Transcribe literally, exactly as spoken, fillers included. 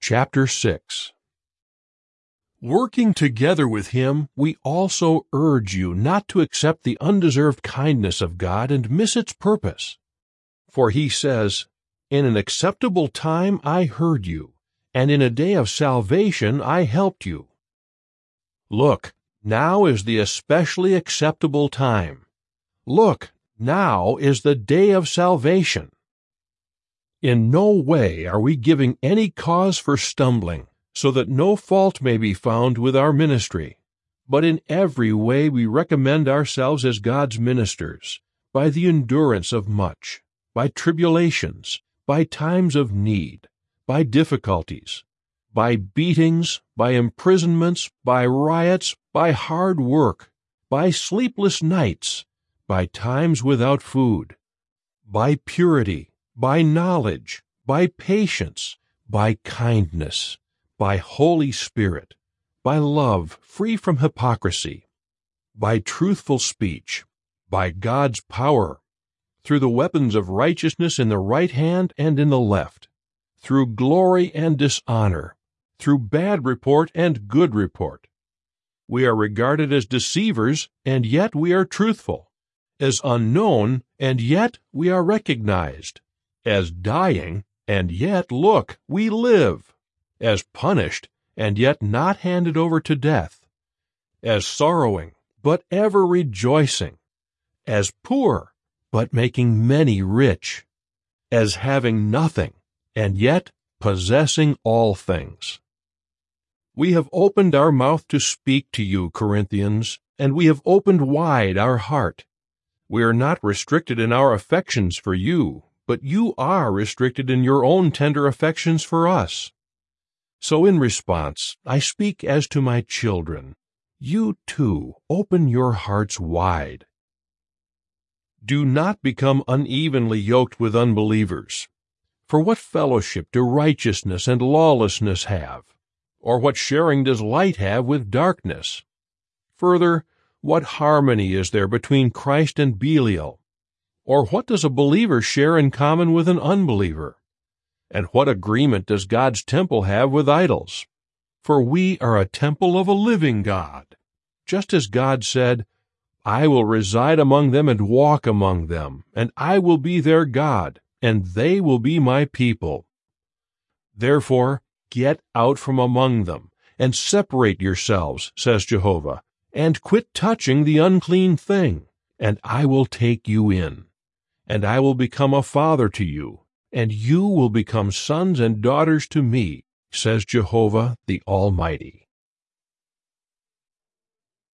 Chapter six. Working together with him, we also urge you not to accept the undeserved kindness of God and miss its purpose. For he says, "In an acceptable time I heard you, and in a day of salvation I helped you." Look, now is the especially acceptable time. Look, now is the day of salvation. In no way are we giving any cause for stumbling, so that no fault may be found with our ministry. But in every way we recommend ourselves as God's ministers, by the endurance of much, by tribulations, by times of need, by difficulties, by beatings, by imprisonments, by riots, by hard work, by sleepless nights, by times without food, by purity, by knowledge, by patience, by kindness, by Holy Spirit, by love free from hypocrisy, by truthful speech, by God's power, through the weapons of righteousness in the right hand and in the left, through glory and dishonor, through bad report and good report. We are regarded as deceivers, and yet we are truthful, as unknown, and yet we are recognized, as dying, and yet look, we live, as punished, and yet not handed over to death, as sorrowing, but ever rejoicing, as poor, but making many rich, as having nothing, and yet possessing all things. We have opened our mouth to speak to you, Corinthians, and we have opened wide our heart. We are not restricted in our affections for you, but you are restricted in your own tender affections for us. So in response, I speak as to my children. You too open your hearts wide. Do not become unevenly yoked with unbelievers. For what fellowship do righteousness and lawlessness have? Or what sharing does light have with darkness? Further, what harmony is there between Christ and Belial? Or what does a believer share in common with an unbeliever? And what agreement does God's temple have with idols? For we are a temple of a living God. Just as God said, "I will reside among them and walk among them, and I will be their God, and they will be my people." Therefore, get out from among them, and separate yourselves, says Jehovah, and quit touching the unclean thing, and I will take you in. And I will become a father to you, and you will become sons and daughters to me, says Jehovah the Almighty.